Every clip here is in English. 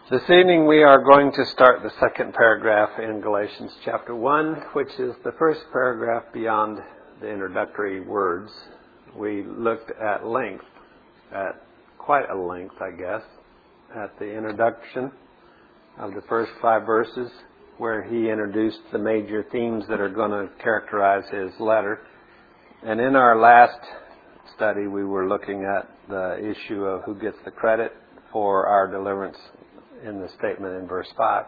This evening we are going to start the second paragraph in Galatians chapter 1, which is the first paragraph beyond the introductory words. We looked at length, at quite a length, I guess, at the introduction of the first 5 verses, where he introduced the major themes that are going to characterize his letter. And in our last study, we were looking at the issue of who gets the credit for our deliverance in the statement in verse 5.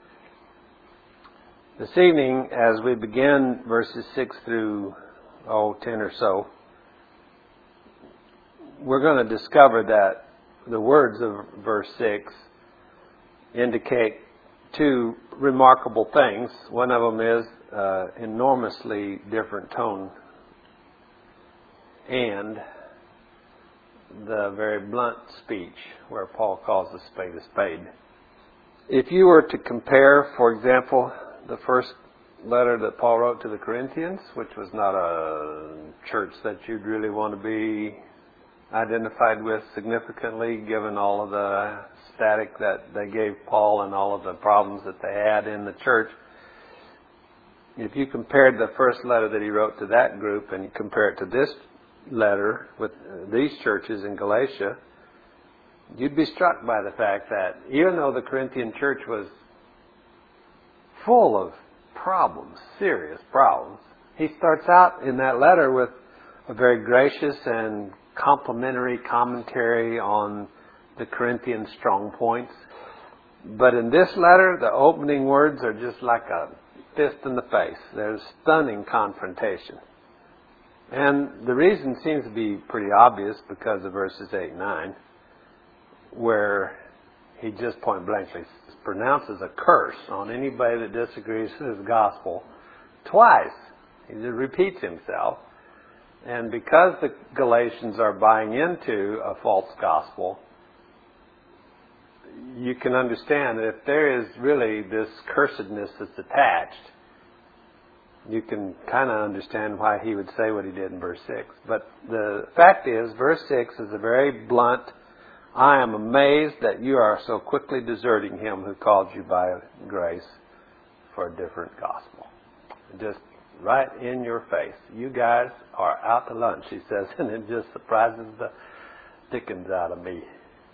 This evening, as we begin verses 6 through 10 or so, we're going to discover that the words of verse 6 indicate 2 remarkable things. One of them is enormously different tone and the very blunt speech where Paul calls a spade a spade. If you were to compare, for example, the first letter that Paul wrote to the Corinthians, which was not a church that you'd really want to be identified with significantly, given all of the static that they gave Paul and all of the problems that they had in the church. If you compared the first letter that he wrote to that group and you compare it to this letter with these churches in Galatia, you'd be struck by the fact that even though the Corinthian church was full of problems, serious problems, he starts out in that letter with a very gracious and complimentary commentary on the Corinthian strong points. But in this letter, the opening words are just like a fist in the face. There's stunning confrontation. And the reason seems to be pretty obvious because of verses 8 and 9, where he just point blankly pronounces a curse on anybody that disagrees with his gospel twice. He just repeats himself. And because the Galatians are buying into a false gospel, you can understand that if there is really this cursedness that's attached, you can kind of understand why he would say what he did in verse 6. But the fact is, verse 6 is a very blunt, I am amazed that you are so quickly deserting him who called you by grace for a different gospel. Just right in your face. You guys are out to lunch, he says, and it just surprises the dickens out of me.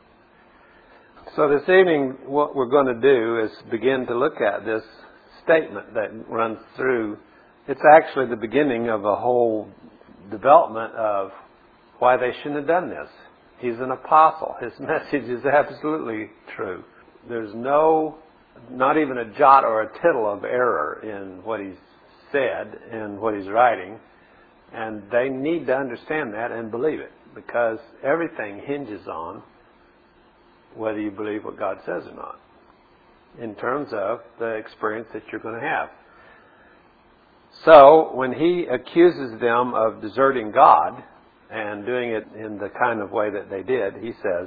So this evening, what we're going to do is begin to look at this statement that runs through. It's actually the beginning of a whole development of why they shouldn't have done this. He's an apostle. His message is absolutely true. There's not even a jot or a tittle of error in what he's said and what he's writing. And they need to understand that and believe it, because everything hinges on whether you believe what God says or not, in terms of the experience that you're going to have. So, when he accuses them of deserting God and doing it in the kind of way that they did, he says,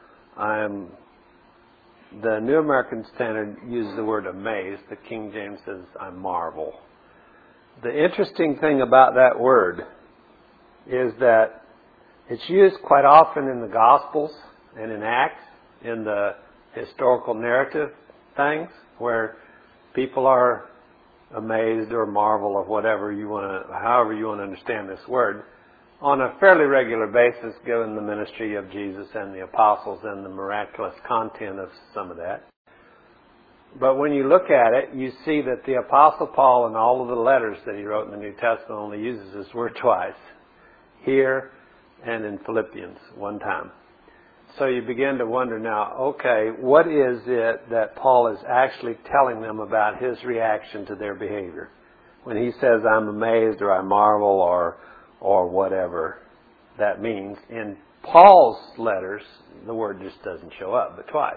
the New American Standard uses the word amazed. The King James says, I marvel. The interesting thing about that word is that it's used quite often in the Gospels and in Acts, in the historical narrative things, where people are amazed or marvel or whatever you want to, however you want to understand this word, on a fairly regular basis, given the ministry of Jesus and the apostles and the miraculous content of some of that. But when you look at it, you see that the Apostle Paul in all of the letters that he wrote in the New Testament only uses this word twice, here and in Philippians one time. So you begin to wonder now, okay, what is it that Paul is actually telling them about his reaction to their behavior? When he says, I'm amazed or I marvel or whatever that means, in Paul's letters, the word just doesn't show up but twice.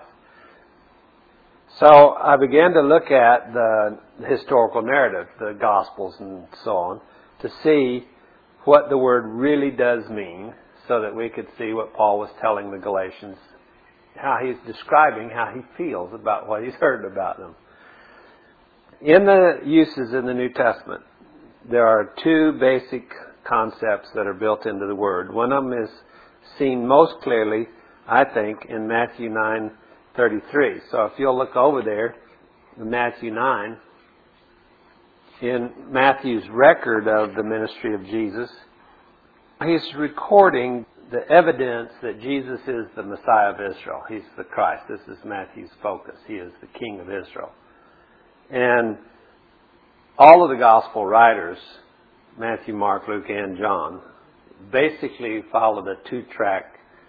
So I began to look at the historical narrative, the Gospels and so on, to see what the word really does mean, so that we could see what Paul was telling the Galatians, how he's describing how he feels about what he's heard about them. In the uses in the New Testament, there are 2 basic concepts that are built into the word. One of them is seen most clearly, I think, in Matthew 9, 33. So if you'll look over there in Matthew 9, in Matthew's record of the ministry of Jesus, he's recording the evidence that Jesus is the Messiah of Israel. He's the Christ. This is Matthew's focus. He is the King of Israel. And all of the gospel writers, Matthew, Mark, Luke, and John, basically followed a two-track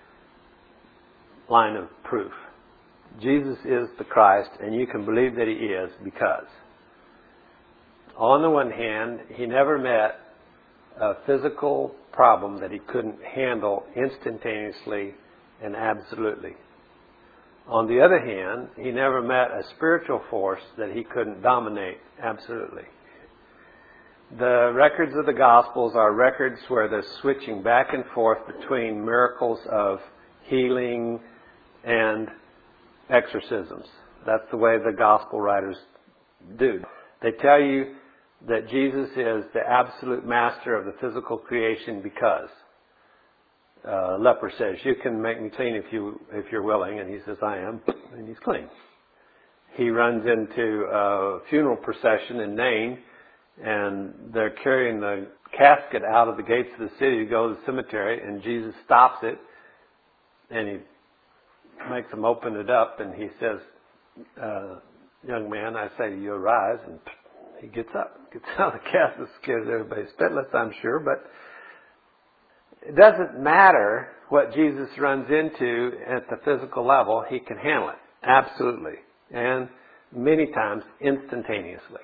line of proof. Jesus is the Christ, and you can believe that He is because, on the one hand, He never met a physical problem that He couldn't handle instantaneously and absolutely. On the other hand, He never met a spiritual force that He couldn't dominate absolutely. The records of the Gospels are records where they're switching back and forth between miracles of healing and exorcisms. That's the way the Gospel writers do. They tell you that Jesus is the absolute master of the physical creation because leper says, "You can make me clean if you're willing," and he says, "I am," and he's clean. He runs into a funeral procession in Nain, and they're carrying the casket out of the gates of the city to go to the cemetery, and Jesus stops it, and He makes them open it up, and He says, "Young man, I say to you, arise," and he gets up, gets out of the casket, scares everybody spitless, I'm sure, but it doesn't matter what Jesus runs into at the physical level. He can handle it, absolutely, and many times instantaneously.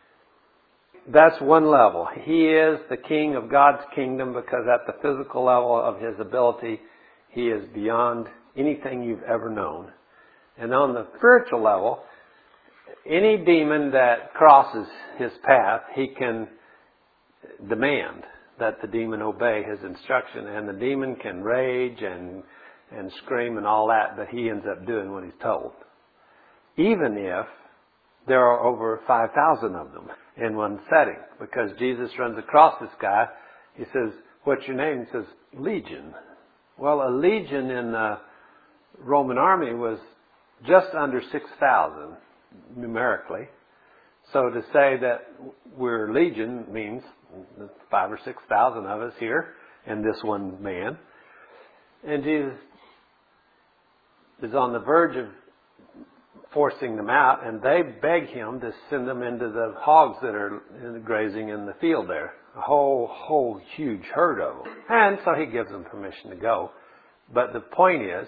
That's one level. He is the King of God's kingdom because at the physical level of His ability, He is beyond anything you've ever known. And on the spiritual level, any demon that crosses His path, He can demand that the demon obey His instruction. And the demon can rage and scream and all that, but he ends up doing what he's told. Even if there are over 5,000 of them in one setting. Because Jesus runs across this guy. He says, "What's your name?" He says, "Legion." Well, a legion in the Roman army was just under 6,000 numerically. So to say that we're legion means 5,000 or 6,000 of us here and this one man. And Jesus is on the verge of forcing them out, and they beg Him to send them into the hogs that are grazing in the field there. A whole huge herd of them. And so He gives them permission to go. But the point is,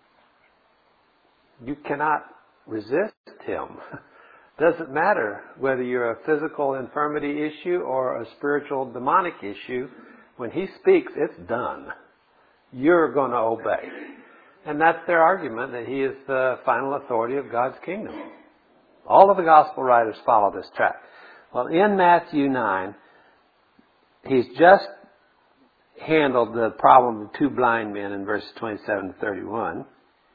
you cannot resist Him. Doesn't matter whether you're a physical infirmity issue or a spiritual demonic issue. When He speaks, it's done. You're going to obey. And that's their argument, that He is the final authority of God's kingdom. All of the gospel writers follow this track. Well, in Matthew 9, He's just handled the problem of two blind men in verses 27 to 31.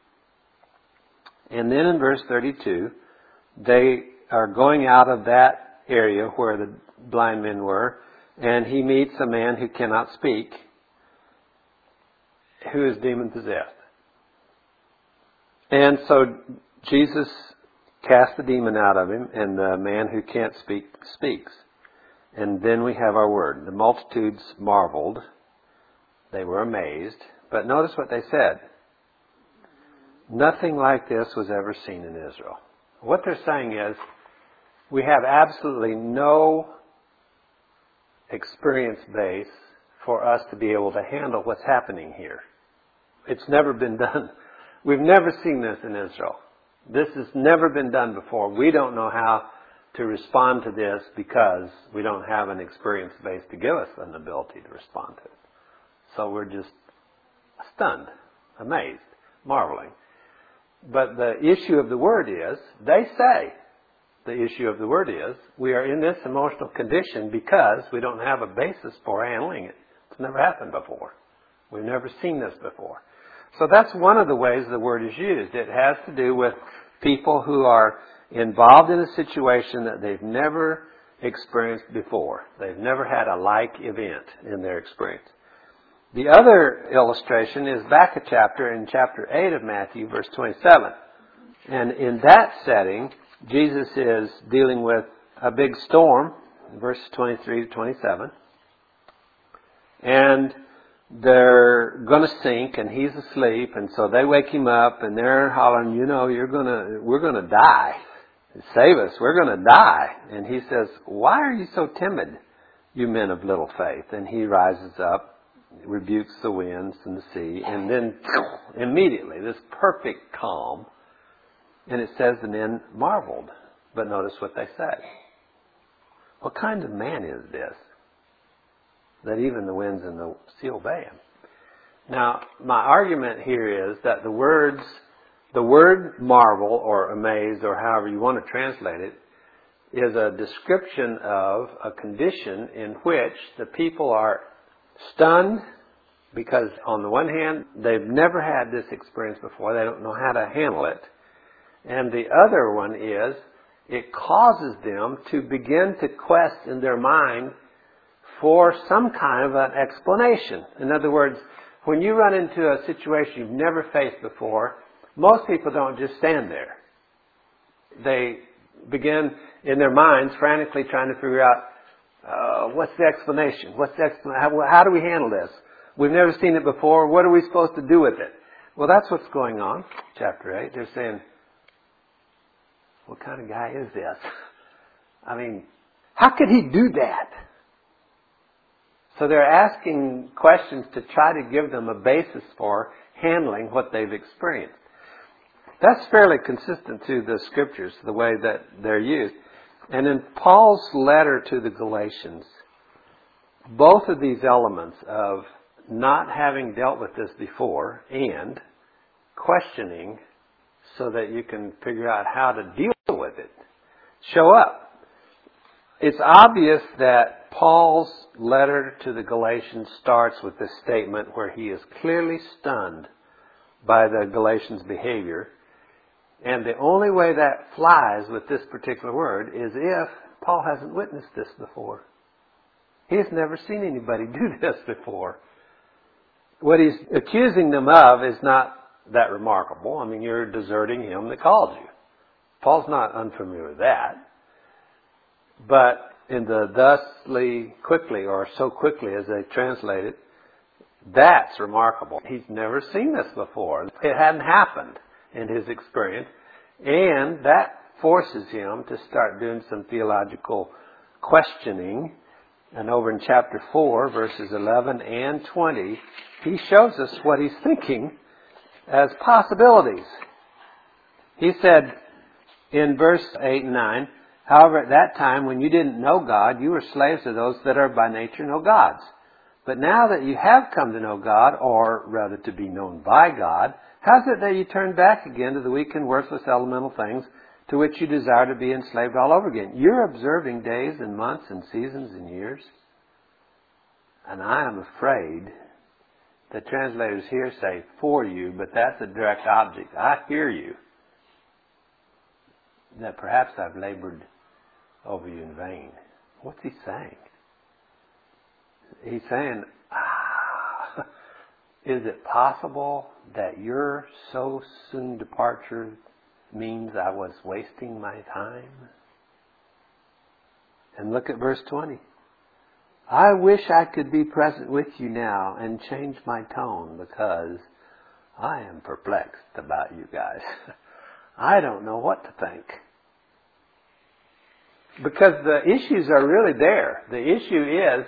And then in verse 32, they are going out of that area where the blind men were, and He meets a man who cannot speak, who is demon-possessed. And so Jesus casts the demon out of him, and the man who can't speak speaks. And then we have our word. The multitudes marveled. They were amazed. But notice what they said. Nothing like this was ever seen in Israel. What they're saying is, we have absolutely no experience base for us to be able to handle what's happening here. It's never been done. We've never seen this in Israel. This has never been done before. We don't know how to respond to this because we don't have an experience base to give us an ability to respond to it. So we're just stunned, amazed, marveling. But the issue of the word is, they say, the issue of the word is, we are in this emotional condition because we don't have a basis for handling it. It's never happened before. We've never seen this before. So that's one of the ways the word is used. It has to do with people who are involved in a situation that they've never experienced before. They've never had a like event in their experience. The other illustration is back a chapter, in chapter 8 of Matthew, verse 27. And in that setting, Jesus is dealing with a big storm, verses 23 to 27. And they're going to sink, and he's asleep, and so they wake him up, and they're hollering, we're going to die. Save us, we're going to die. And he says, why are you so timid, you men of little faith? And he rises up, rebukes the winds and the sea, and then immediately, this perfect calm. And it says the men marveled. But notice what they say. What kind of man is this, that even the winds and the sea obey him? Now, my argument here is that the word marvel or amaze, or however you want to translate it, is a description of a condition in which the people are stunned because on the one hand, they've never had this experience before. They don't know how to handle it. And the other one is, it causes them to begin to quest in their mind for some kind of an explanation. In other words, when you run into a situation you've never faced before, most people don't just stand there. They begin in their minds frantically trying to figure out, what's the explanation? How do we handle this? We've never seen it before. What are we supposed to do with it? Well, that's what's going on. Chapter 8. They're saying, what kind of guy is this? I mean, how could he do that? So they're asking questions to try to give them a basis for handling what they've experienced. That's fairly consistent to the Scriptures, the way that they're used. And in Paul's letter to the Galatians, both of these elements of not having dealt with this before and questioning so that you can figure out how to deal with it show up. It's obvious that Paul's letter to the Galatians starts with this statement where he is clearly stunned by the Galatians' behavior. And the only way that flies with this particular word is if Paul hasn't witnessed this before. He's never seen anybody do this before. What he's accusing them of is not that remarkable. I mean, you're deserting him that called you. Paul's not unfamiliar with that. But in the thusly quickly, or so quickly as they translate it, that's remarkable. He's never seen this before. It hadn't happened in his experience. And that forces him to start doing some theological questioning. And over in chapter 4, verses 11 and 20, he shows us what he's thinking as possibilities. He said in verse 8 and 9, however, at that time when you didn't know God, you were slaves to those that are by nature no gods. But now that you have come to know God, or rather to be known by God, how's it that you turn back again to the weak and worthless elemental things to which you desire to be enslaved all over again? You're observing days and months and seasons and years. And I am afraid the translators here say for you, but that's a direct object. I hear you. That perhaps I've labored over you in vain. What's he saying? He's saying, is it possible that your so soon departure means I was wasting my time? And look at verse 20. I wish I could be present with you now and change my tone because I am perplexed about you guys. I don't know what to think. Because the issues are really there. The issue is,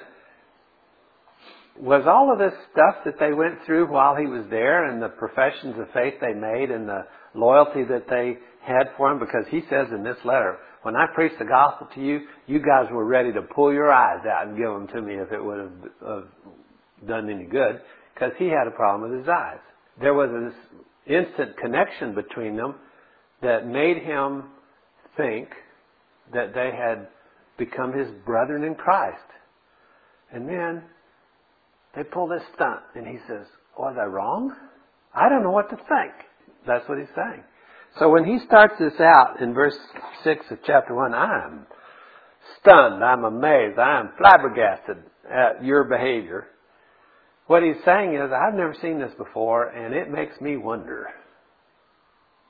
was all of this stuff that they went through while he was there and the professions of faith they made and the loyalty that they had for him? Because he says in this letter, when I preached the gospel to you, you guys were ready to pull your eyes out and give them to me if it would have done any good, because he had a problem with his eyes. There was this instant connection between them that made him think that they had become his brethren in Christ. And then they pull this stunt, and he says, was I wrong? I don't know what to think. That's what he's saying. So when he starts this out in verse 6 of chapter 1, I'm stunned, I'm amazed, I'm flabbergasted at your behavior. What he's saying is, I've never seen this before, and it makes me wonder.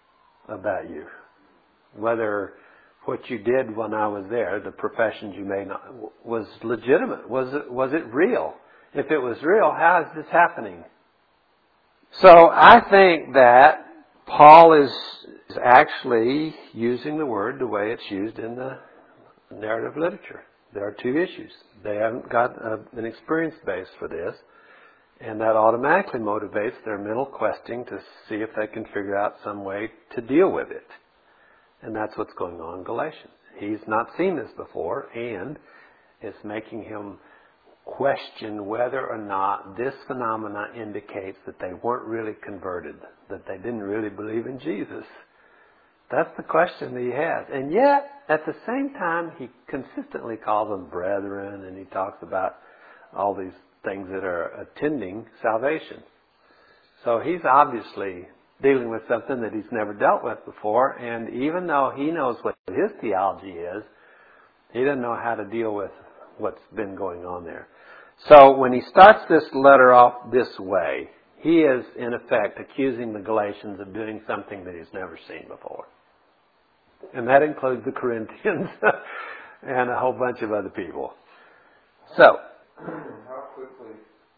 about you. Whether what you did when I was there, the professions you made, was legitimate. Was it real? If it was real, how is this happening? So I think that Paul is actually using the word the way it's used in the narrative literature. There are two issues. They haven't got an experience base for this, and that automatically motivates their mental questing to see if they can figure out some way to deal with it. And that's what's going on in Galatians. He's not seen this before, and it's making him question whether or not this phenomena indicates that they weren't really converted, that they didn't really believe in Jesus. That's the question that he has. And yet, at the same time, he consistently calls them brethren, and he talks about all these things that are attending salvation. So he's obviously dealing with something that he's never dealt with before, and even though he knows what his theology is, he doesn't know how to deal with what's been going on there. So when he starts this letter off this way, he is, in effect, accusing the Galatians of doing something that he's never seen before. And that includes the Corinthians and a whole bunch of other people. So, how quickly,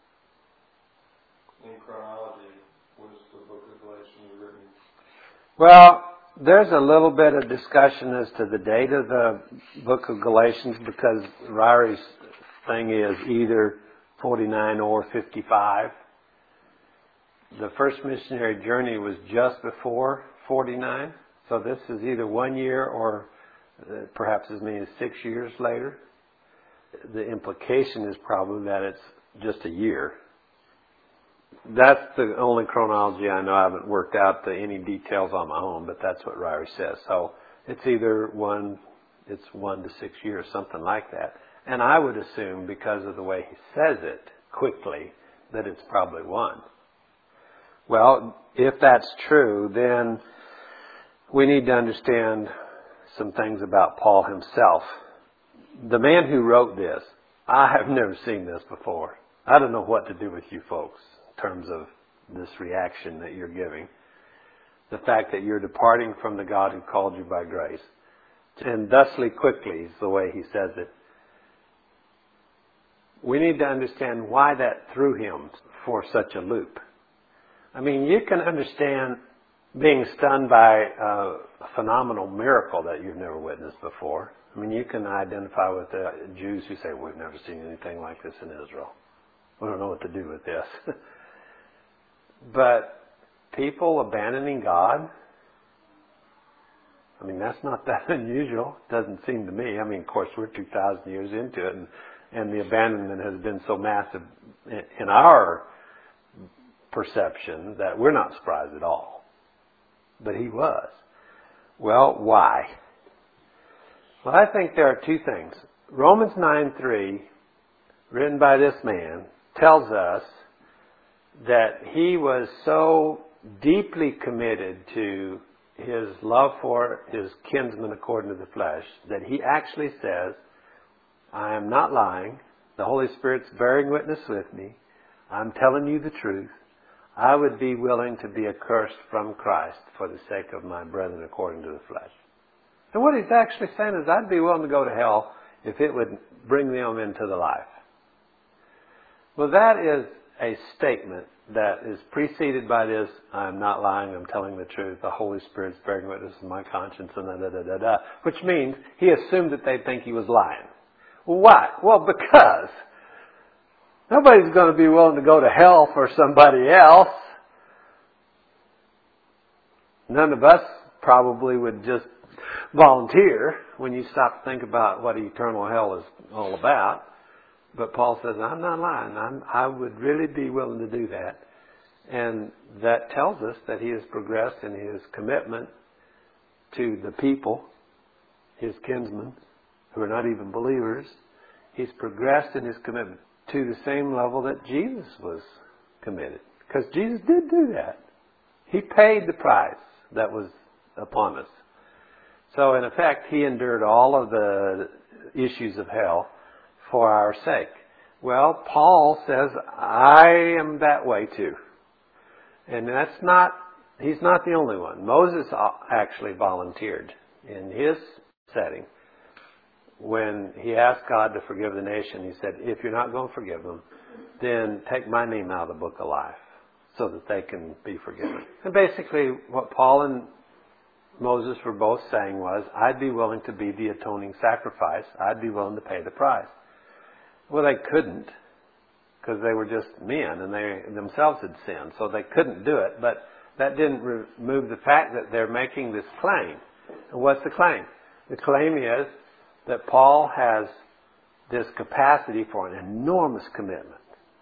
in chronology, was the book of Galatians written? well, there's a little bit of discussion as to the date of the book of Galatians, because Ryrie's thing is either 49 or 55. The first missionary journey was just before 49, so this is either 1 year or perhaps as many as 6 years later. The implication is probably that it's just a year. That's the only chronology I know. I haven't worked out any details on my own, but that's what Ryrie says. So it's either 1 to 6 years, something like that. And I would assume, because of the way he says it quickly, that it's probably 1. Well, if that's true, then we need to understand some things about Paul himself. The man who wrote this, I have never seen this before. I don't know what to do with you folks in terms of this reaction that you're giving. The fact that you're departing from the God who called you by grace. And thusly quickly is the way he says it. We need to understand why that threw him for such a loop. I mean, you can understand being stunned by a phenomenal miracle that you've never witnessed before. I mean, you can identify with the Jews who say, we've never seen anything like this in Israel. We don't know what to do with this. But people abandoning God, I mean, that's not that unusual. It doesn't seem to me. I mean, of course, we're 2,000 years into it, and the abandonment has been so massive in our perception that we're not surprised at all. But he was. Well, why? Well, I think there are two things. Romans 9:3, written by this man, tells us that he was so deeply committed to his love for his kinsman according to the flesh that he actually says, I am not lying. The Holy Spirit's bearing witness with me. I'm telling you the truth. I would be willing to be accursed from Christ for the sake of my brethren according to the flesh. And what he's actually saying is, I'd be willing to go to hell if it would bring them into the life. Well, that is a statement that is preceded by this, I'm not lying, I'm telling the truth, the Holy Spirit's bearing witness in my conscience, and da-da-da-da-da, which means he assumed that they'd think he was lying. Well, why? Well, because nobody's going to be willing to go to hell for somebody else. None of us probably would just volunteer when you stop to think about what eternal hell is all about. But Paul says, I'm not lying. I would really be willing to do that. And that tells us that he has progressed in his commitment to the people, his kinsmen, who are not even believers. He's progressed in his commitment to the same level that Jesus was committed. Because Jesus did do that. He paid the price that was upon us. So in effect, he endured all of the issues of hell for our sake. Well, Paul says, I am that way too. And that's not he's not the only one. Moses actually volunteered in his setting. When he asked God to forgive the nation, he said, if you're not going to forgive them, then take my name out of the book of life so that they can be forgiven. And basically what Paul and Moses were both saying was, I'd be willing to be the atoning sacrifice. I'd be willing to pay the price. Well, they couldn't, because they were just men and they themselves had sinned, so they couldn't do it. But that didn't remove the fact that they're making this claim. And what's the claim? The claim is that Paul has this capacity for an enormous commitment.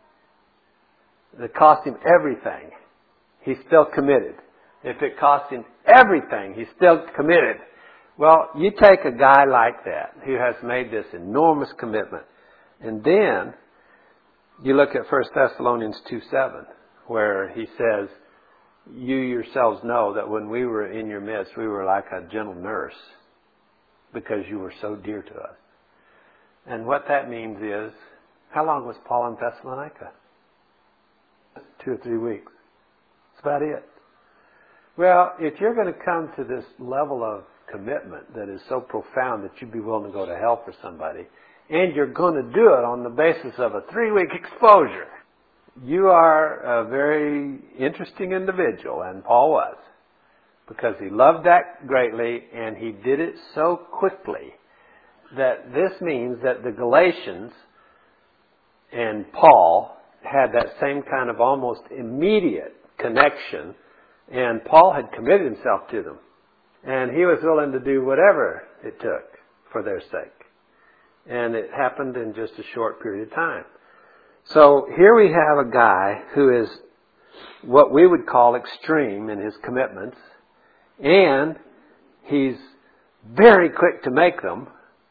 It cost him everything. He's still committed. If it cost him everything, he's still committed. Well, you take a guy like that who has made this enormous commitment, and then you look at 1 Thessalonians 2:7, where he says, you yourselves know that when we were in your midst, we were like a gentle nurse because you were so dear to us. And what that means is, how long was Paul in Thessalonica? 2 or 3 weeks. That's about it. Well, if you're going to come to this level of commitment that is so profound that you'd be willing to go to hell for somebody, and you're going to do it on the basis of a 3-week exposure, you are a very interesting individual, and Paul was, because he loved that greatly, and he did it so quickly that this means that the Galatians and Paul had that same kind of almost immediate connection, and Paul had committed himself to them, and he was willing to do whatever it took for their sake. And it happened in just a short period of time. So here we have a guy who is what we would call extreme in his commitments, and he's very quick to make them,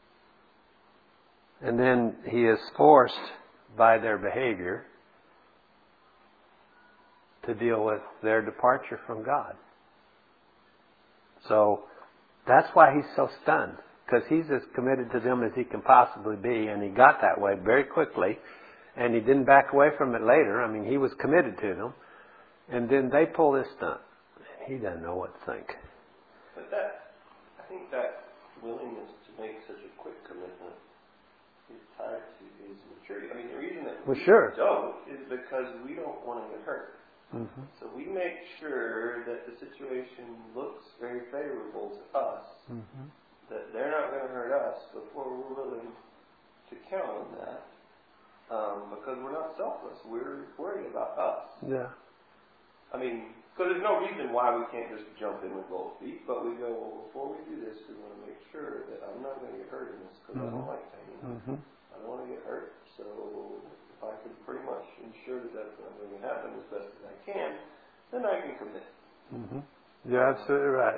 and then he is forced by their behavior to deal with their departure from God. So that's why he's so stunned, because he's as committed to them as he can possibly be, and he got that way very quickly, and he didn't back away from it later. I mean, he was committed to them, and then they pull this stunt. He doesn't know what to think. But I think that willingness to make such a quick commitment is tied to his maturity. I mean, the reason that we don't is because we don't want to get hurt. Mm-hmm. So we make sure that the situation looks very favorable to us, mm-hmm. that they're not going to hurt us before we're willing to count on that, because we're not selfless. We're worried about us. Yeah. I mean, because there's no reason why we can't just jump in with both feet, but we go, well, before we do this, we want to make sure that I'm not going to get hurt in this because mm-hmm. I don't like pain. Mm-hmm. I don't want to get hurt. So if I can pretty much ensure that that's not going to happen as best as I can, then I can commit. Mm-hmm. You're absolutely right.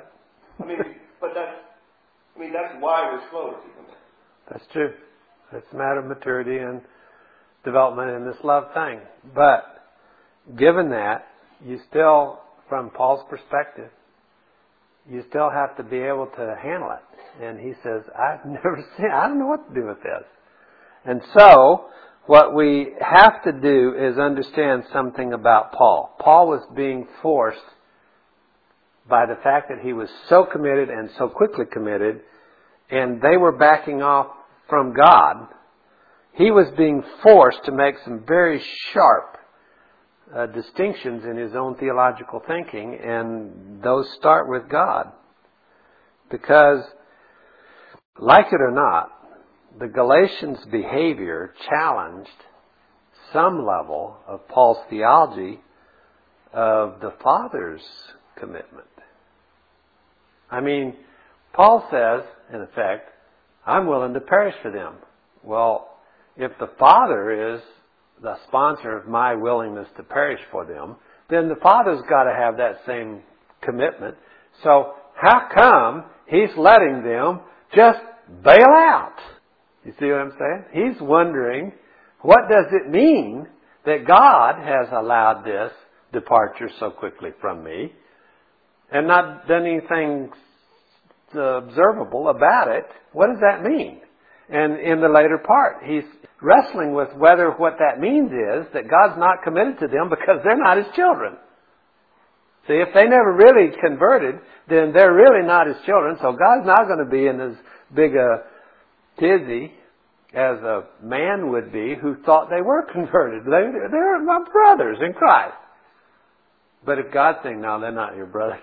That's why we're slower to commit. That's true. It's a matter of maturity and development in this love thing. But given that, you still, from Paul's perspective, you still have to be able to handle it. And he says, I don't know what to do with this. And so, what we have to do is understand something about Paul. Paul was being forced by the fact that he was so committed and so quickly committed, and they were backing off from God. He was being forced to make some very sharp distinctions in his own theological thinking, and those start with God. Because, like it or not, the Galatians' behavior challenged some level of Paul's theology of the Father's commitment. I mean, Paul says, in effect, I'm willing to perish for them. Well, if the Father is the sponsor of my willingness to perish for them, then the Father's got to have that same commitment. So how come He's letting them just bail out? You see what I'm saying? He's wondering, what does it mean that God has allowed this departure so quickly from me and not done anything observable about it? What does that mean? And in the later part, he's wrestling with whether what that means is that God's not committed to them because they're not His children. See, if they never really converted, then they're really not His children, so God's not going to be in as big a tizzy as a man would be who thought they were converted. They're my brothers in Christ. But if God's saying, no, they're not your brothers,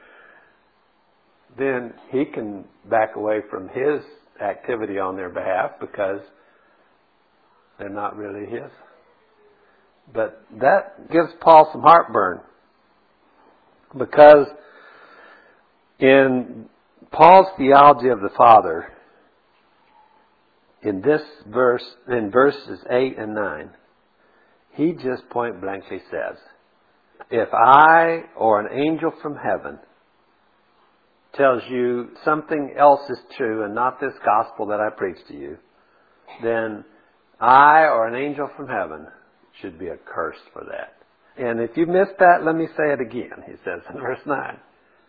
then He can back away from His activity on their behalf because they're not really His. But that gives Paul some heartburn, because in Paul's theology of the Father, in this verse, in verses 8 and 9, he just point blankly says, if I or an angel from heaven tells you something else is true and not this gospel that I preach to you, then I or an angel from heaven should be accursed for that. And if you missed that, let me say it again, he says in verse 9.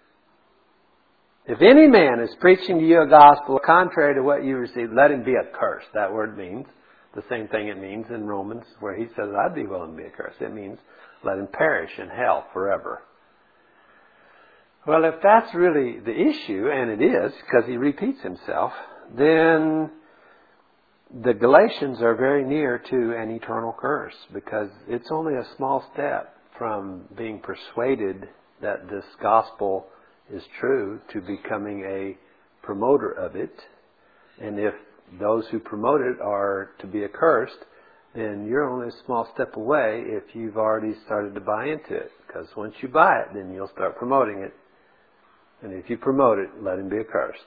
If any man is preaching to you a gospel contrary to what you received, let him be accursed. That word means the same thing it means in Romans, where he says, I'd be willing to be accursed. It means let him perish in hell forever. Well, if that's really the issue, and it is, because he repeats himself, then the Galatians are very near to an eternal curse, because it's only a small step from being persuaded that this gospel is true to becoming a promoter of it. And if those who promote it are to be accursed, then you're only a small step away if you've already started to buy into it. Because once you buy it, then you'll start promoting it. And if you promote it, let him be accursed.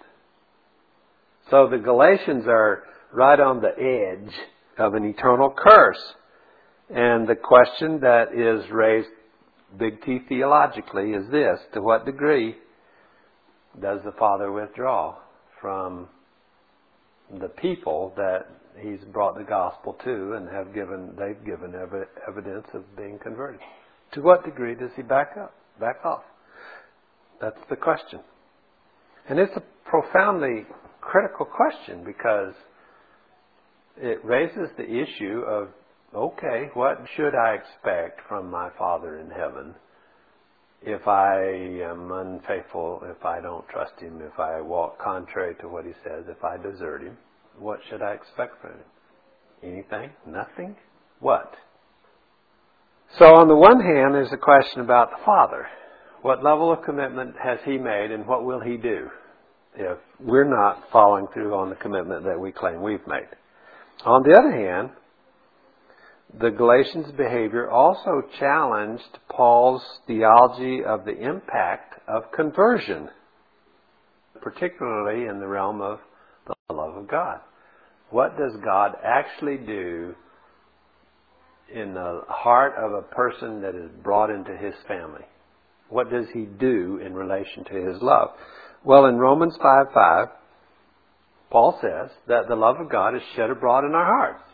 So the Galatians are right on the edge of an eternal curse. And the question that is raised big T theologically is this: to what degree does the Father withdraw from the people that He's brought the gospel to and they've given evidence of being converted? To what degree does He back off? That's the question. And it's a profoundly critical question, because it raises the issue of, okay, what should I expect from my Father in heaven if I am unfaithful, if I don't trust Him, if I walk contrary to what He says, if I desert Him? What should I expect from Him? Anything? Nothing? What? So on the one hand, there's a question about the Father. What level of commitment has He made, and what will He do if we're not following through on the commitment that we claim we've made? On the other hand, the Galatians' behavior also challenged Paul's theology of the impact of conversion, particularly in the realm of the love of God. What does God actually do in the heart of a person that is brought into His family? What does He do in relation to His love? Well, in Romans 5:5, Paul says that the love of God is shed abroad in our hearts.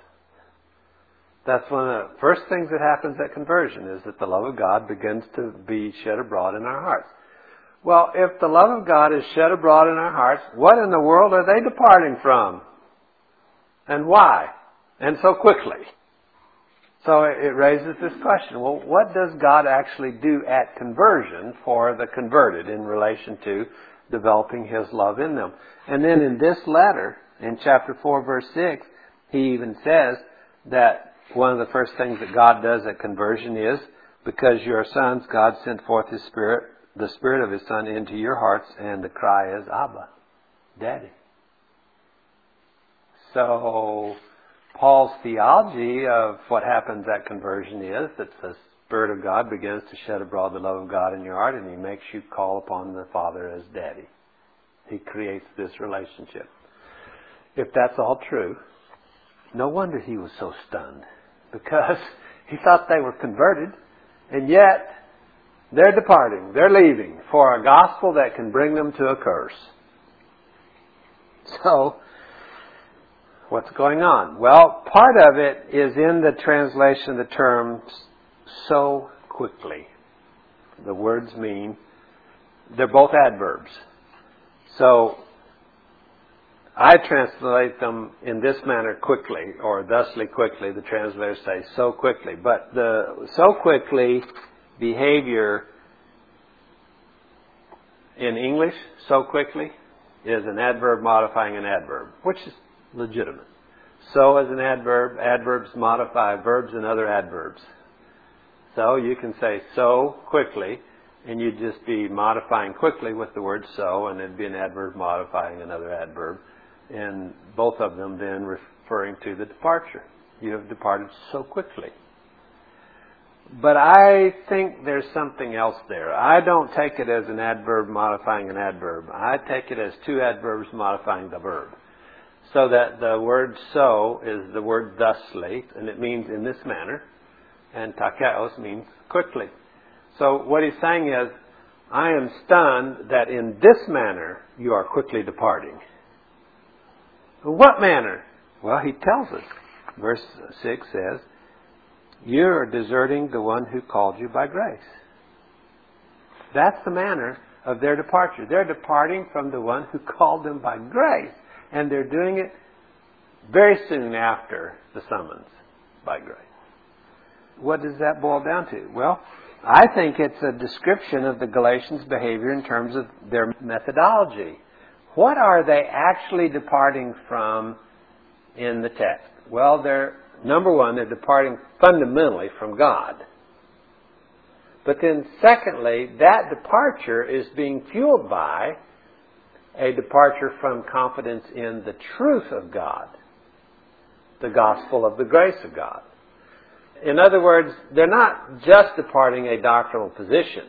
That's one of the first things that happens at conversion, is that the love of God begins to be shed abroad in our hearts. Well, if the love of God is shed abroad in our hearts, what in the world are they departing from? And why? And so quickly. So it raises this question, well, what does God actually do at conversion for the converted in relation to developing His love in them? And then in this letter, in chapter 4, verse 6, he even says that one of the first things that God does at conversion is, because you are sons, God sent forth His Spirit, the Spirit of His Son, into your hearts, and the cry is, Abba, Daddy. So Paul's theology of what happens at conversion is that the Spirit of God begins to shed abroad the love of God in your heart, and He makes you call upon the Father as Daddy. He creates this relationship. If that's all true, no wonder he was so stunned, because he thought they were converted, and yet they're departing, they're leaving for a gospel that can bring them to a curse. So, what's going on? Well, part of it is in the translation of the term so quickly. The words mean, they're both adverbs. So, I translate them in this manner, quickly, or thusly quickly. The translators say so quickly. But the so quickly behavior in English, so quickly, is an adverb modifying an adverb, which is legitimate. So as an adverb, adverbs modify verbs and other adverbs. So you can say so quickly, and you'd just be modifying quickly with the word so, and it'd be an adverb modifying another adverb, and both of them then referring to the departure. You have departed so quickly. But I think there's something else there. I don't take it as an adverb modifying an adverb. I take it as two adverbs modifying the verb. So that the word so is the word thusly, and it means in this manner, and takeos means quickly. So what he's saying is, I am stunned that in this manner you are quickly departing. What manner? Well, he tells us. Verse 6 says, you are deserting the one who called you by grace. That's the manner of their departure. They're departing from the one who called them by grace. And they're doing it very soon after the summons by grace. What does that boil down to? Well, I think it's a description of the Galatians' behavior in terms of their methodology. What are they actually departing from in the text? Well, number one, they're departing fundamentally from God. But then secondly, that departure is being fueled by a departure from confidence in the truth of God, the gospel of the grace of God. In other words, they're not just departing a doctrinal position.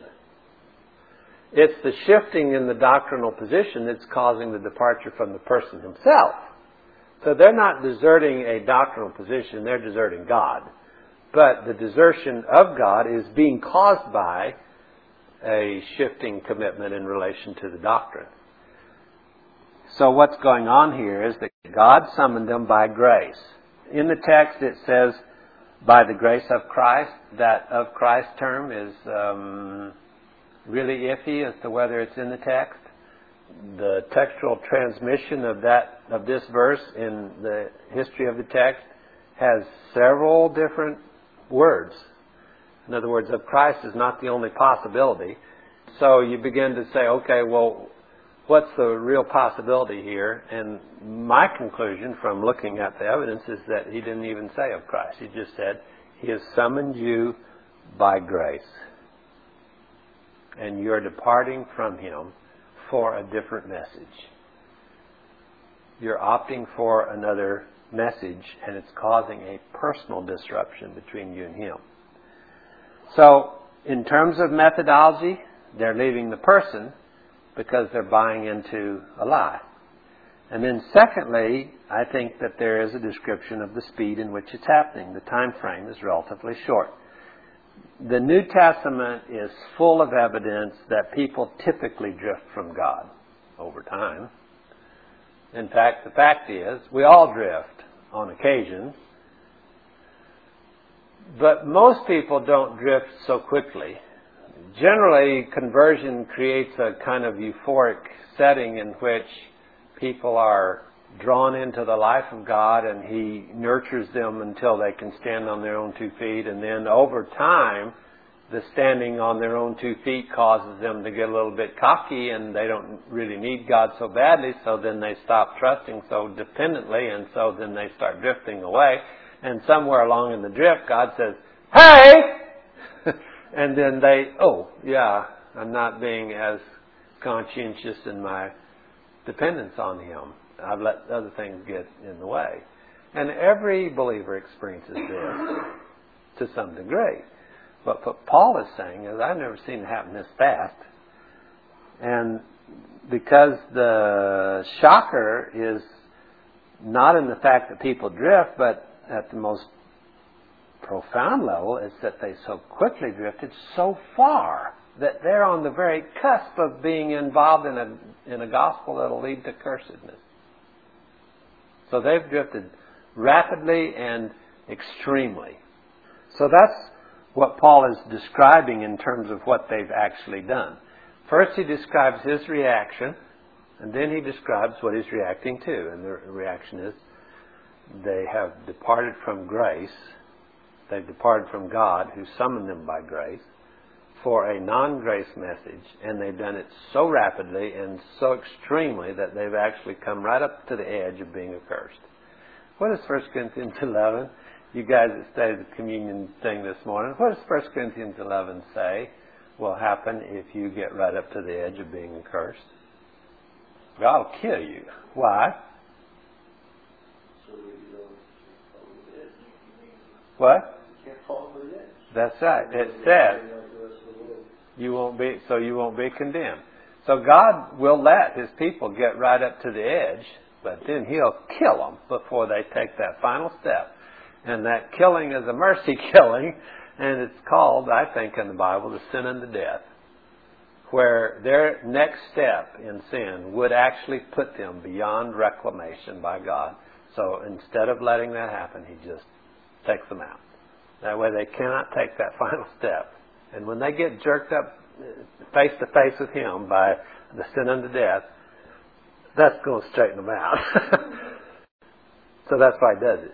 It's the shifting in the doctrinal position that's causing the departure from the person himself. So they're not deserting a doctrinal position, they're deserting God. But the desertion of God is being caused by a shifting commitment in relation to the doctrine. So what's going on here is that God summoned them by grace. In the text it says, by the grace of Christ. That of Christ term is really iffy as to whether it's in the text. The textual transmission of this verse in the history of the text has several different words. In other words, of Christ is not the only possibility. So you begin to say, okay, well, what's the real possibility here? And my conclusion from looking at the evidence is that he didn't even say of Christ. He just said, he has summoned you by grace. And you're departing from him for a different message. You're opting for another message, and it's causing a personal disruption between you and him. So, in terms of methodology, they're leaving the person because they're buying into a lie. And then secondly, I think that there is a description of the speed in which it's happening. The time frame is relatively short. The New Testament is full of evidence that people typically drift from God over time. In fact, the fact is, we all drift on occasion. But most people don't drift so quickly. Generally, conversion creates a kind of euphoric setting in which people are drawn into the life of God, and he nurtures them until they can stand on their own 2 feet. And then over time, the standing on their own 2 feet causes them to get a little bit cocky, and they don't really need God so badly, so then they stop trusting so dependently, and so then they start drifting away. And somewhere along in the drift, God says, hey! And then I'm not being as conscientious in my dependence on him. I've let other things get in the way. And every believer experiences this to some degree. But what Paul is saying is, I've never seen it happen this fast. And because the shocker is not in the fact that people drift, but at the most profound level is that they so quickly drifted so far that they're on the very cusp of being involved in a gospel that will lead to cursedness. So they've drifted rapidly and extremely. So that's what Paul is describing in terms of what they've actually done. First he describes his reaction, and then he describes what he's reacting to. And the reaction is, they have departed from grace. They've departed from God, who summoned them by grace. for a non-grace message, and they've done it so rapidly and so extremely that they've actually come right up to the edge of being accursed. What does 1 Corinthians 11, you guys that studied the communion thing this morning, what does 1 Corinthians 11 say will happen if you get right up to the edge of being accursed? God will kill you. Why? What? That's right. It says you won't be condemned. So God will let His people get right up to the edge, but then He'll kill them before they take that final step. And that killing is a mercy killing, and it's called, I think, in the Bible, the sin unto death, where their next step in sin would actually put them beyond reclamation by God. So instead of letting that happen, He just takes them out. That way they cannot take that final step. And when they get jerked up face to face with Him by the sin unto death, that's going to straighten them out. So that's why He does it.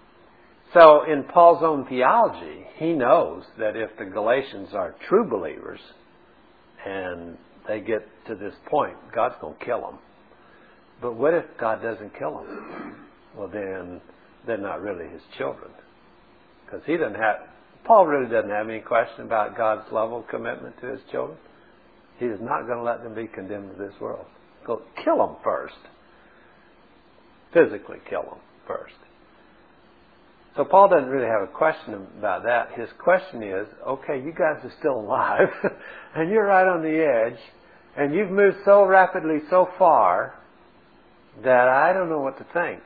So in Paul's own theology, he knows that if the Galatians are true believers and they get to this point, God's going to kill them. But what if God doesn't kill them? Well, then they're not really His children. Because Paul really doesn't have any question about God's level of commitment to His children. He is not going to let them be condemned to this world. Go kill them first. Physically kill them first. So Paul doesn't really have a question about that. His question is, okay, you guys are still alive, and you're right on the edge, and you've moved so rapidly so far that I don't know what to think.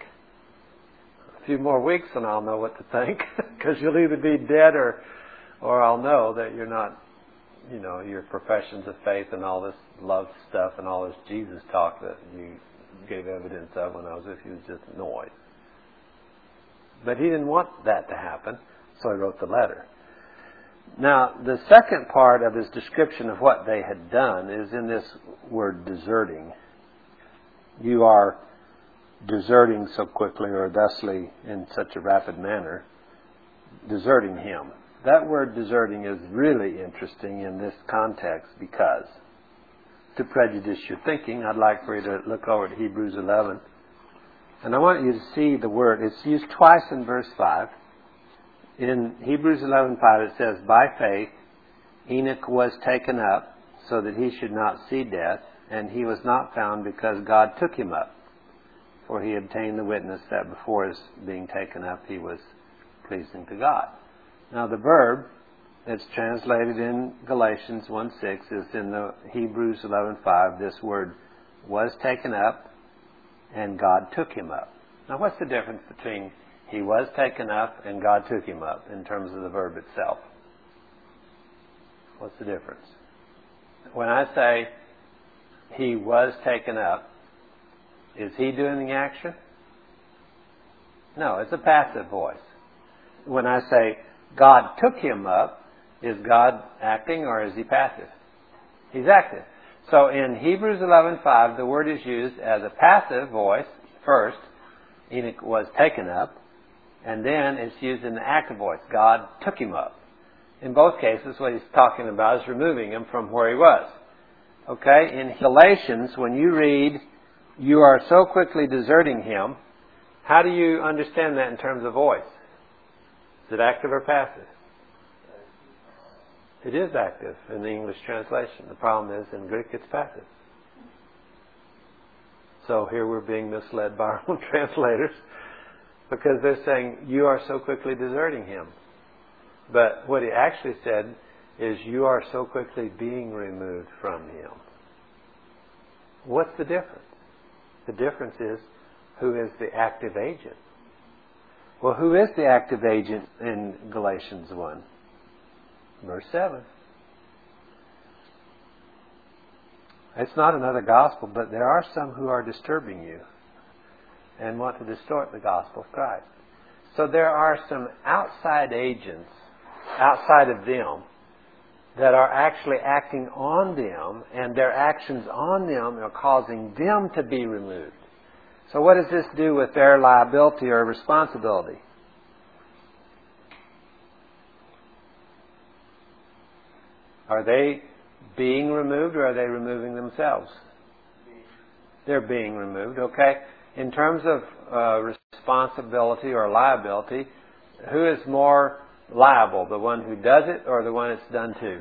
A few more weeks and I'll know what to think, because you'll either be dead or I'll know that you're not, your professions of faith and all this love stuff and all this Jesus talk that you gave evidence of when I was with you was just noise. But he didn't want that to happen, so he wrote the letter. Now, the second part of his description of what they had done is in this word deserting. You are deserting so quickly or thusly in such a rapid manner, deserting Him. That word deserting is really interesting in this context because, to prejudice your thinking, I'd like for you to look over to Hebrews 11. And I want you to see the word. It's used twice in verse 5. In Hebrews 11:5 it says, by faith Enoch was taken up so that he should not see death, and he was not found because God took him up. For he obtained the witness that before his being taken up he was pleasing to God. Now the verb that's translated in Galatians 1:6 is in the Hebrews 11:5. This word was taken up and God took him up. Now what's the difference between he was taken up and God took him up in terms of the verb itself? What's the difference? When I say he was taken up, is he doing the action? No, it's a passive voice. When I say God took him up, is God acting or is he passive? He's active. So in Hebrews 11:5, the word is used as a passive voice first. Enoch was taken up. And then it's used in the active voice. God took him up. In both cases, what he's talking about is removing him from where he was. Okay? In Galatians, when you read, you are so quickly deserting him, how do you understand that in terms of voice? Is it active or passive? It is active in the English translation. The problem is in Greek it's passive. So here we're being misled by our own translators because they're saying, you are so quickly deserting him. But what he actually said is, you are so quickly being removed from him. What's the difference? The difference is, who is the active agent? Well, who is the active agent in Galatians 1? Verse 7. It's not another gospel, but there are some who are disturbing you and want to distort the gospel of Christ. So there are some outside agents, outside of them, that are actually acting on them, and their actions on them are causing them to be removed. So what does this do with their liability or responsibility? Are they being removed or are they removing themselves? They're being removed, okay? In terms of responsibility or liability, who is more liable? The one who does it or the one it's done to?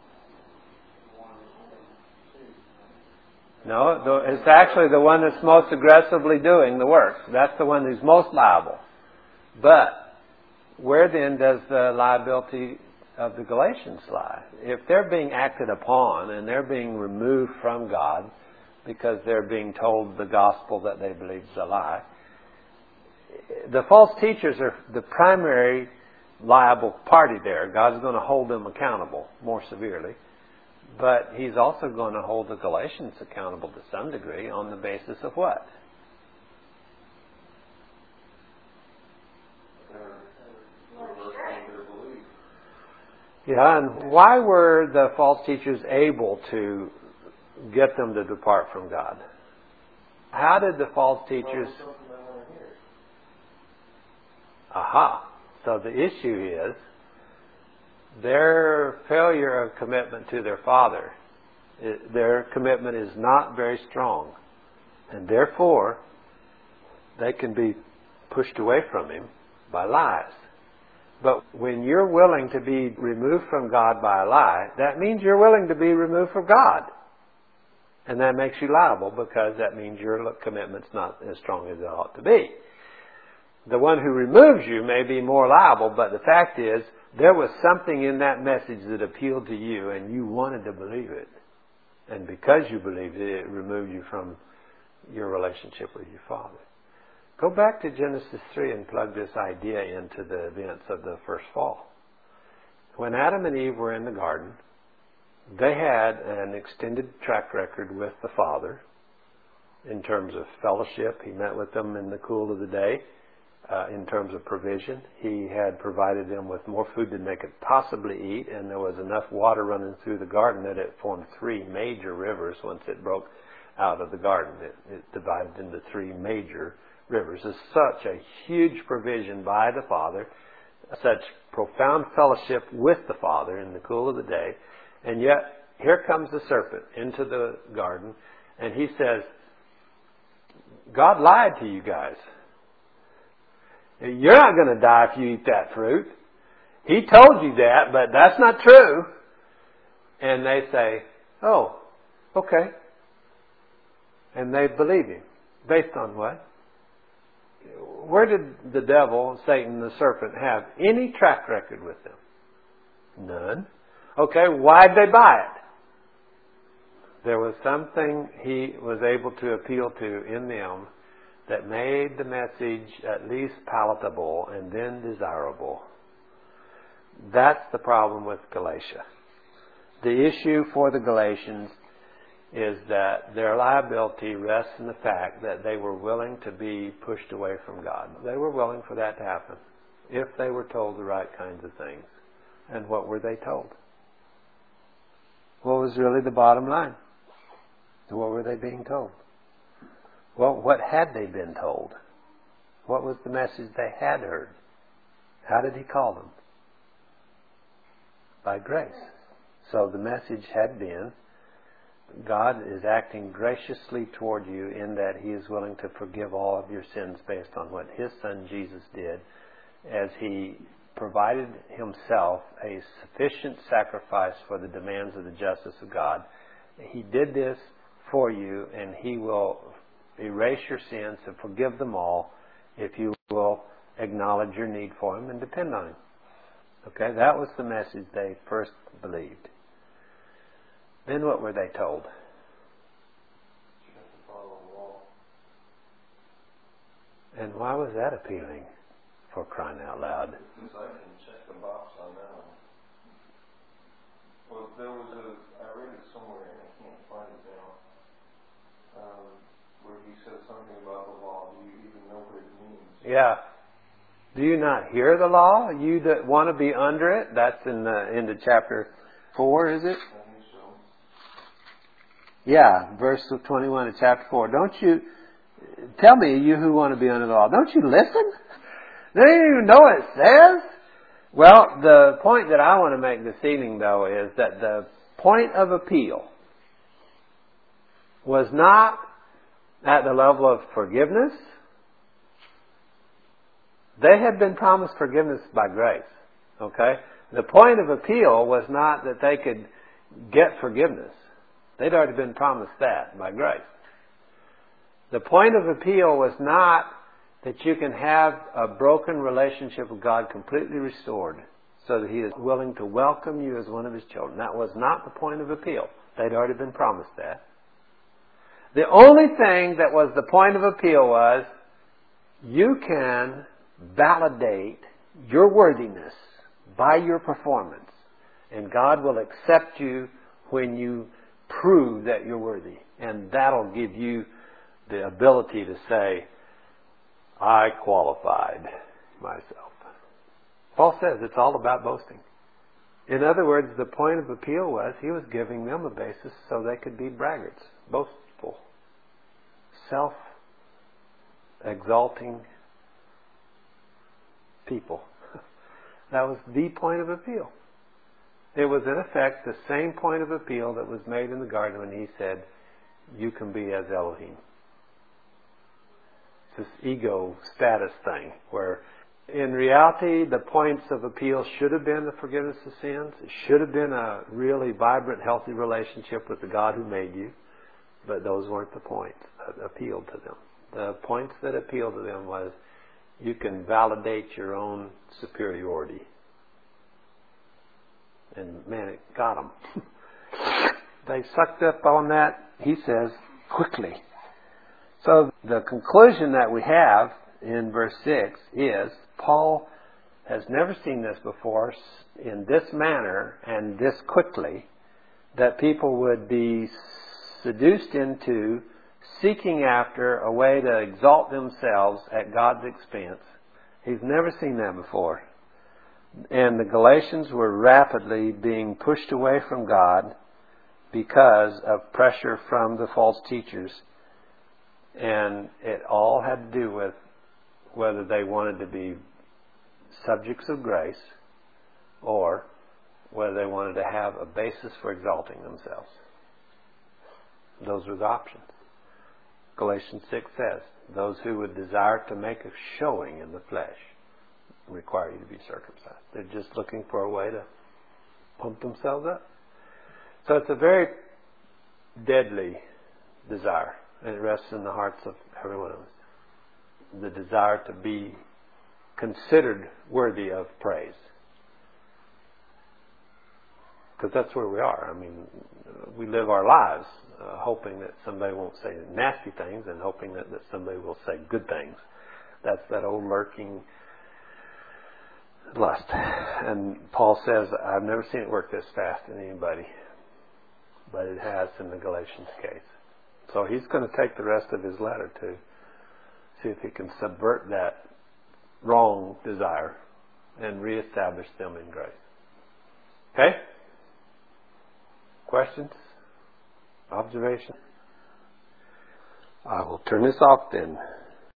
No, it's actually the one that's most aggressively doing the work. That's the one who's most liable. But where then does the liability of the Galatians lie? If they're being acted upon and they're being removed from God because they're being told the gospel that they believe is a lie, the false teachers are the primary liable party there. God's going to hold them accountable more severely. But He's also going to hold the Galatians accountable to some degree on the basis of what? Yeah, and why were the false teachers able to get them to depart from God? How did the false teachers... Aha. So the issue is their failure of commitment to their Father. Their commitment is not very strong. And therefore, they can be pushed away from Him by lies. But when you're willing to be removed from God by a lie, that means you're willing to be removed from God. And that makes you liable because that means your commitment's not as strong as it ought to be. The one who removes you may be more liable, but the fact is, there was something in that message that appealed to you and you wanted to believe it. And because you believed it, it removed you from your relationship with your Father. Go back to Genesis 3 and plug this idea into the events of the first fall. When Adam and Eve were in the garden, they had an extended track record with the Father in terms of fellowship. He met with them in the cool of the day. In terms of provision, He had provided them with more food than they could possibly eat, and there was enough water running through the garden that it formed 3 major rivers once it broke out of the garden. It divided into 3 major rivers. It's such a huge provision by the Father, such profound fellowship with the Father in the cool of the day, and yet here comes the serpent into the garden, and he says, God lied to you guys. You're not going to die if you eat that fruit. He told you that, but that's not true. And they say, oh, okay. And they believe Him. Based on what? Where did the devil, Satan, the serpent, have any track record with them? None. Okay, why'd they buy it? There was something he was able to appeal to in them that made the message at least palatable and then desirable. That's the problem with Galatia. The issue for the Galatians is that their liability rests in the fact that they were willing to be pushed away from God. They were willing for that to happen if they were told the right kinds of things. And what were they told? What was really the bottom line? What were they being told? Well, what had they been told? What was the message they had heard? How did He call them? By grace. So the message had been, God is acting graciously toward you in that He is willing to forgive all of your sins based on what His Son Jesus did, as He provided Himself a sufficient sacrifice for the demands of the justice of God. He did this for you, and He will erase your sins and forgive them all if you will acknowledge your need for Him and depend on Him. Okay, that was the message they first believed. Then what were they told? You have to follow the law. And why was that appealing, for crying out loud? Because I can check the box on that one. Well, there was I read it somewhere and I can't find it now. Where he said something about the law. Do you even know what it means? Yeah. Do you not hear the law? You that want to be under it? That's into chapter 4, is it? I think so. Yeah, verse 21 of chapter 4. Don't you, tell me, you who want to be under the law, don't you listen? Don't you even know what it says? Well, the point that I want to make this evening, though, is that the point of appeal was not at the level of forgiveness. They had been promised forgiveness by grace. Okay? The point of appeal was not that they could get forgiveness. They'd already been promised that by grace. The point of appeal was not that you can have a broken relationship with God completely restored so that He is willing to welcome you as one of His children. That was not the point of appeal. They'd already been promised that. The only thing that was the point of appeal was you can validate your worthiness by your performance, and God will accept you when you prove that you're worthy, and that'll give you the ability to say, I qualified myself. Paul says it's all about boasting. In other words, the point of appeal was he was giving them a basis so they could be braggarts, boastful, self-exalting people. That was the point of appeal. It was in effect the same point of appeal that was made in the garden when He said, you can be as Elohim. It's this ego status thing where in reality the points of appeal should have been the forgiveness of sins. It should have been a really vibrant, healthy relationship with the God who made you. But those weren't the points that appealed to them. The points that appealed to them was you can validate your own superiority. And man, it got them. They sucked up on that, he says, quickly. So the conclusion that we have in verse 6 is Paul has never seen this before in this manner and this quickly, that people would be seduced into seeking after a way to exalt themselves at God's expense. He's never seen that before. And the Galatians were rapidly being pushed away from God because of pressure from the false teachers. And it all had to do with whether they wanted to be subjects of grace or whether they wanted to have a basis for exalting themselves. Those were the options. Galatians 6 says, those who would desire to make a showing in the flesh require you to be circumcised. They're just looking for a way to pump themselves up. So it's a very deadly desire, and it rests in the hearts of every one of us. The desire to be considered worthy of praise. Because that's where we are. I mean, we live our lives hoping that somebody won't say nasty things and hoping that somebody will say good things. That's that old lurking lust. And Paul says, I've never seen it work this fast in anybody, but it has in the Galatians case. So he's going to take the rest of his letter to see if he can subvert that wrong desire and reestablish them in grace. Okay? Questions? Observation? I will turn this off then.